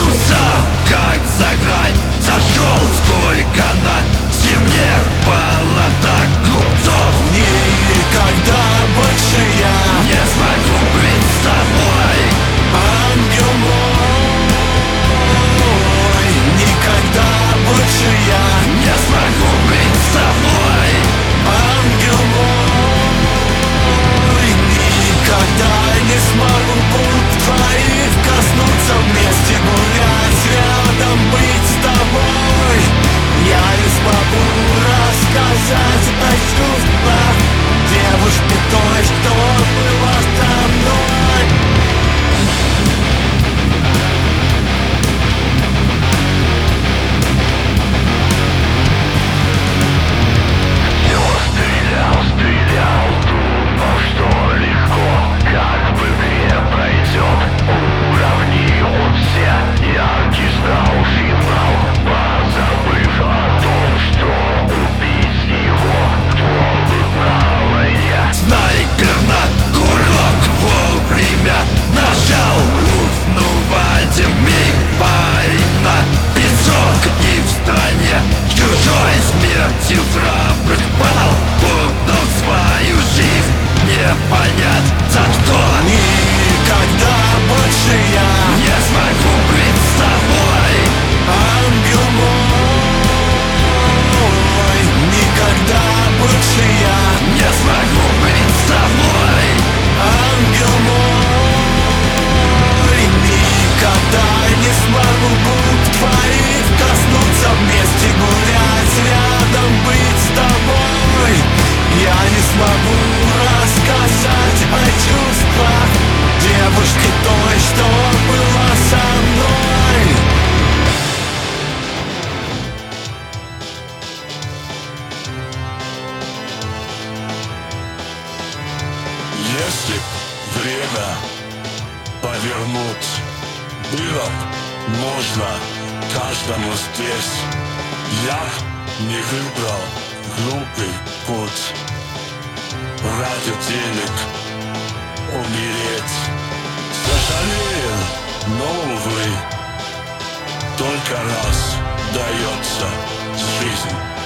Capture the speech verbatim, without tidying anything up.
Устал, как заграй, зашел сколько на земле было так глупцов. Никогда больше я не смогу быть с тобой, ангел мой. Никогда больше я не смогу быть с тобой, ангел мой. Никогда не смогу губ твоих коснуться, вместе гулять, рядом быть с тобой. Я не смогу рассказать о чувствах девушки той, что была со мной. Все стрелял, стрелял, думал, что легко, как в игре пройдет. Уравнил все, яркий стал финал, позабыв о том, что убить его трогает на войне. снайпер на курок вовремя нажал, уснув один миг. Парень на песок и в стране чужой смертью храбрых пал, будто свою жизнь не понять за что. Никогда больше я Не смогу быть с тобой, ангел мой. Никогда больше я не смогу быть с тобой, ангел мой. Никогда не смогу губ твоих коснуться, вместе гулять, рядом быть с тобой. Я не смогу рассказать о чувствах девушки той, что была со мной. Если б время повернуть было б можно каждому здесь, я б не выбрал глупый путь. Ради денег умереть. Сожалею, но, увы, только раз дается жизнь.